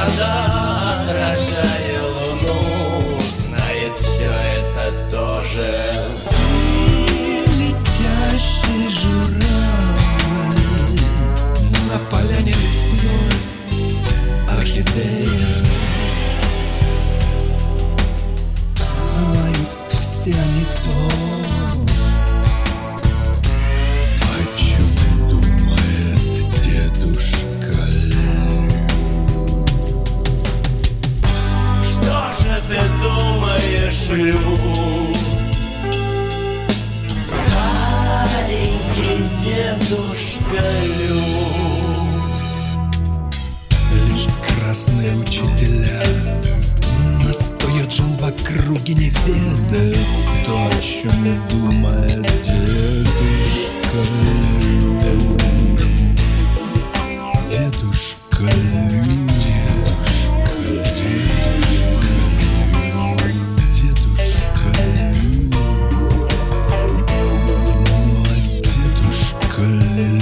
вода, отражая луну, знает все это тоже. Летящий журавль на поляне лесной, орхидея. Знают все не то, о чем думает дедушка Лю. Что же ты думаешь, Лю? Старенький дедушка Лю. Лишь красные учителя настоят же в округе, не ведают то, о чем думает дедушка Лю. Дедушка Лю, дедушка, дедушка Лю, дедушка Лю, мой дедушка Лю.